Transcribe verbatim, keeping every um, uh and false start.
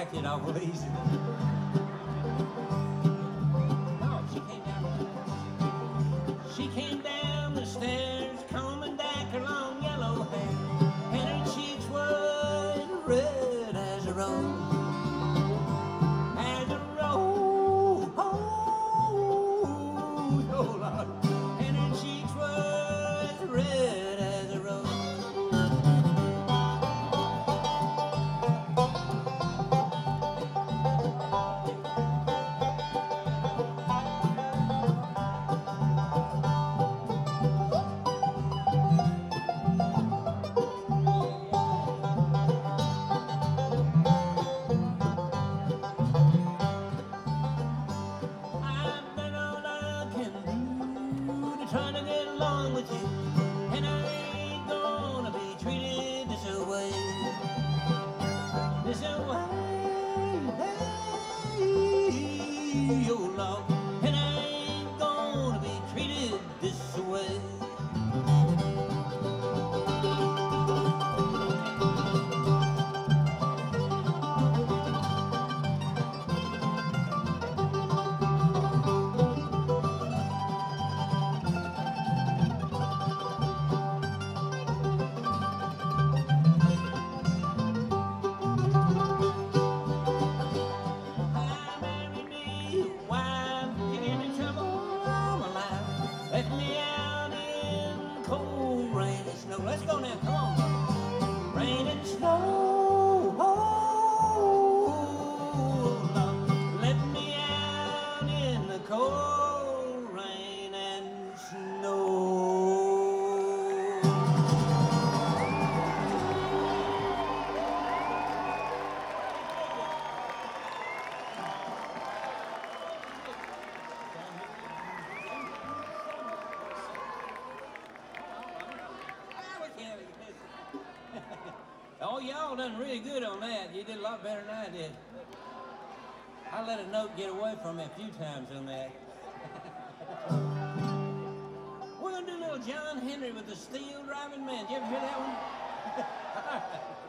distracted awful easy. No, she came down. She came down the stairs, combing back her long yellow hair, and her cheeks were as red as a rose, as a rose. Oh, Lord. And her cheeks were as red as a rose. I've done all I can do to try to get along with you, and I ain't gonna be treated this way, this way, hey, oh Lord, and I ain't gonna be treated this way. I married me a wife, get into trouble all my life, left me out in cold rain and snow. Let's go now, come on. Rain and snow, oh, Lord, left me out in the cold rain and snow. Oh, y'all done really good on that. You did a lot better than I did. I let a note get away from me a few times on that. We're gonna do a little John Henry with the Steel Driving Man. Did you ever hear that one?